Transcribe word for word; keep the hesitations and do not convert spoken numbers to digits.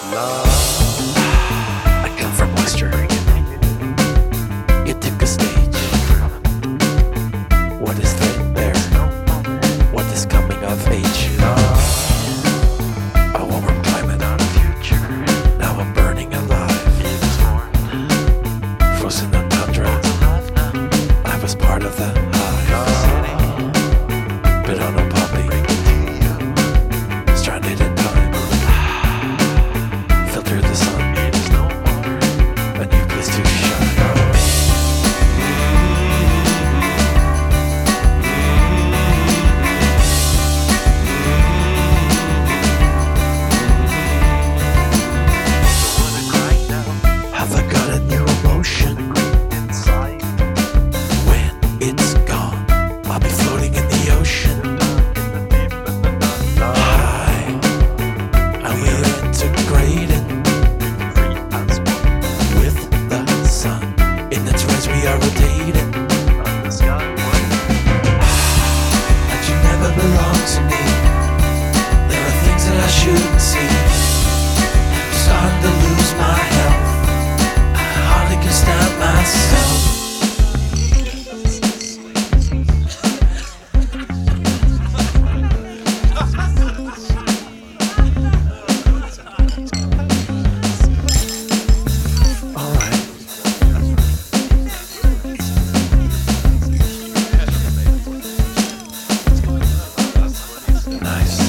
I come from moisture. It took a stage. What is threadbare? What is coming of age? A warmer climate on a future. Now I'm burning alive. Frozen on tundra. I was part of the hive. But on a puppy. Stranded in time. Filter the sun. A new place to shine. Have I got a new emotion? When it's gone, I'll be floating in the ocean. High, and we are integrated with the sun. In its rays we are rotating. And you never belong to me. There are things that I shouldn't see. I'm starting to lose my health. I hardly can stand myself. Alright. Nice.